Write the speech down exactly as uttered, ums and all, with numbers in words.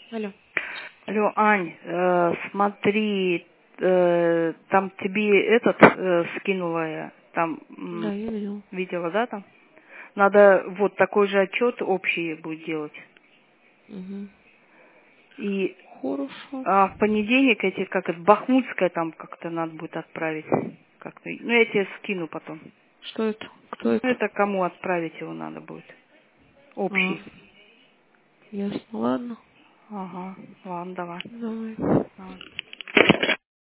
Алло. Алло, Ань, э, смотри, э, там тебе этот э, скинула я, там Да, м, я видела. видела, да, там? Надо вот такой же отчет общий будет делать. Угу. И Хорошо. а, в понедельник эти, как это, Бахмутская там как-то надо будет отправить. Как-то. Ну, я тебе скину потом. Что это? Кто Ну, это? это кому отправить его надо будет? А, Общий. ясно. Ладно. Ага, ладно, давай. Давай. Давай.